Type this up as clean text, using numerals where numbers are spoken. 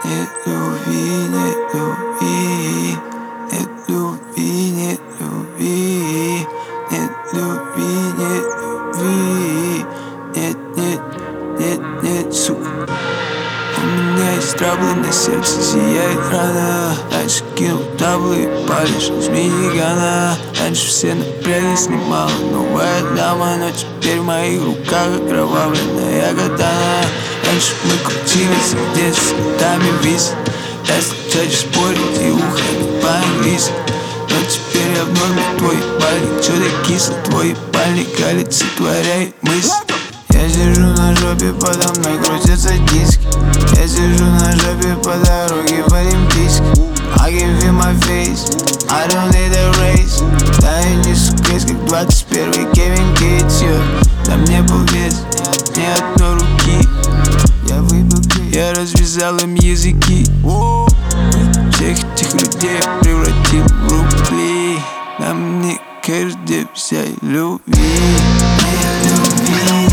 нет любви, нет любви, нет любви, нет любви, нет любви, нет любви, нет, нет, нет, нет, сука. У меня есть траблы, на сердце сияет рана. Раньше кинул таблы и палишь с минигана. Раньше все напряглись немало, новая дама. Но теперь в моих руках окровавленная катана. Раньше мы крутились где-то с цветами виз. Я встречаюсь спорить и уходить по-английски. Но теперь я в норме, твой ебальник чё-то кислый. Твой ебальник олицетворяет мысль. Я сижу на жопе, подо мной крутятся диски. Я сижу на жопе по дороге в Олимпийск. I give you my face, I don't need a race. Да я несу кейс, как 21-й Кевин Гейтс. На мне был вес, ни одной руки. Я выпил кейс, я развязал им языки. Всех этих людей я превратил в рубли. На мне каждый взял любви. Нет любви.